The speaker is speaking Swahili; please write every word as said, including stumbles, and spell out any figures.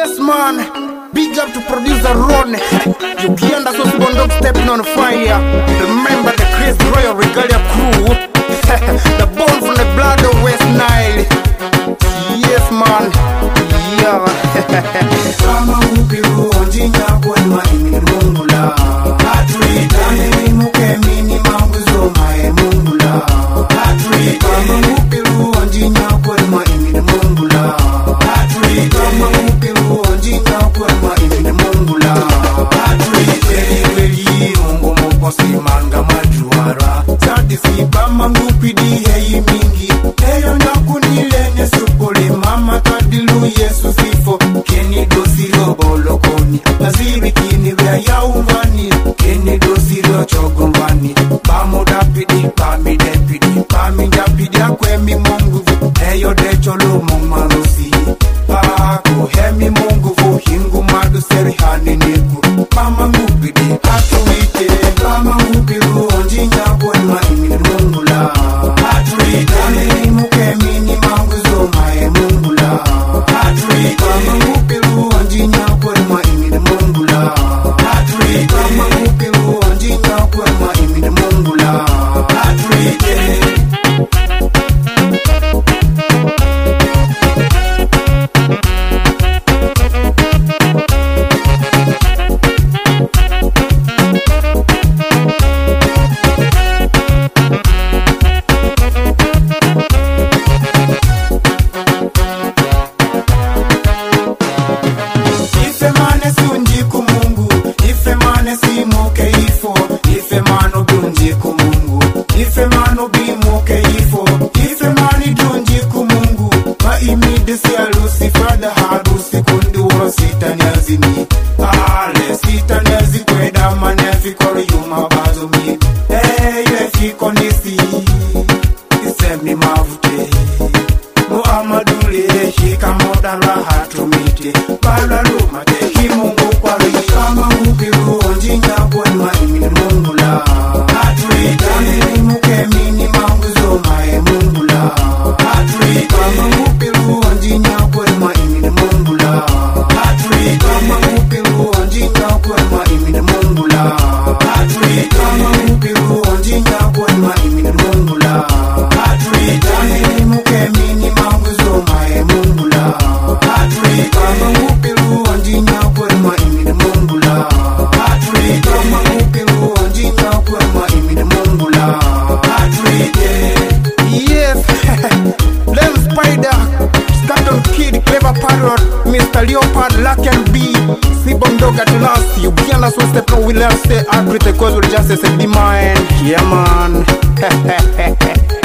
Yes man, big up to producer Ron. Ukienda so Sibondog stepping on fire. Remember the Chris Royal Regalia crew. The bone from the blood of West Nile. Yes man, yeah. Kama upiru onjinya kwa maini mungula Atuitane muke mini manguzo mae mungula Atuitane Kama upiru onjinya kwa maini mungula Atuitane Kama upiru onjinya kwa maini mungula Atuitane Weli mungu mokosi manga majuara Sadisi bama ngupidi hei mingi Eyo nakunile nesupole mama kadilu Yesu sifo Keni dosiro bolokoni Aziri kini wea ya ungani Keni dosiro chogombani Bamo dapidi, bami depidi Bami dapidi akwemi mungu Eyo decholo mumarosi Pako hemi mungu Hingu madu seri hani niku Mama ngupidi atuite Mama ngupiru onjinya kwa maimi mungula Atuite Kani muke mini manguzo mae mungula Atuite Kama ngupiru onjinya kwa maimi mungula Atuite Kama ngupiru onjinya kwa maimi mungula Atuite Ife mano bimo keifo Ife mani dunji kumungu Ma imide siya Lucifer da harusi kundi woro sita nyazini Ale sita nyazi kweda manefi kore yuma bazo mi Hey yefiko nisi Isemi mavute Muhammadule hika modara hatumite Bala lumate himungu kwa rii Kama upiru onjinya kwa maimi mungula Atuite Kani muke mini manguzo mae mungula Atuite Kama upiru onjinya kwa maimi mungula Atuite Kama upiru onjinya kwa maimi mungula Atuite Kama upiru onjinya kwa maimi mungula Atuite Kani muke mini manguzo mae mungula Atuite Kama upiru onjinya kwa maimi mungula Atuite Kama upiru onjinya kwa maimi mungula Atuite Yes. Lem Spider, Scatton Kid, Clever Parrot, Mister Leopard, Luck and B, Sibondog at last. You can't as well step on will stay agree because we'll just say be mine. Yeah man.